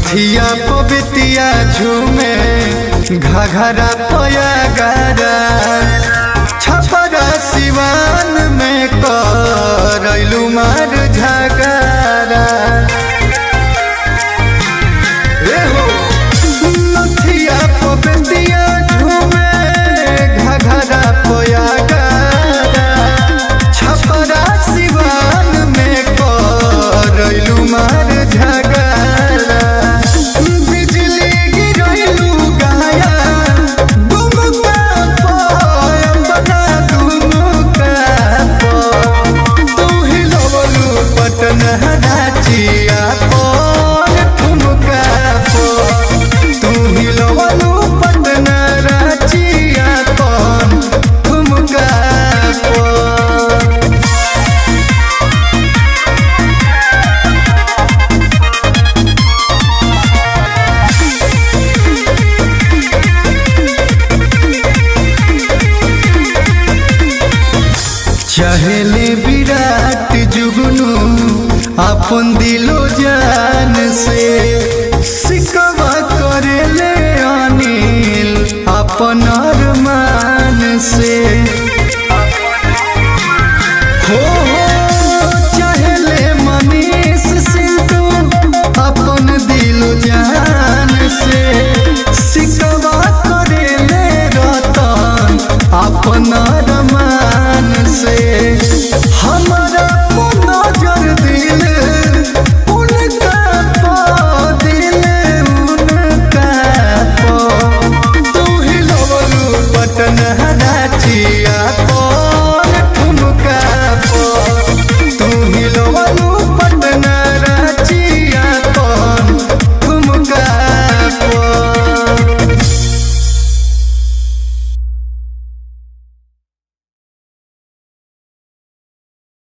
नथिया पबितिया झूमे घघरा पया गारा छपरा सिवान में करैलू मार झगड़ा नथिया पबितिया झूमे घघरा पया गारा छपरा सिवान में करैलू मार झगड़ा चहले विराट जुगनू अपन दिलो जान से सिकवा करेले अनिल अपन अरमान से।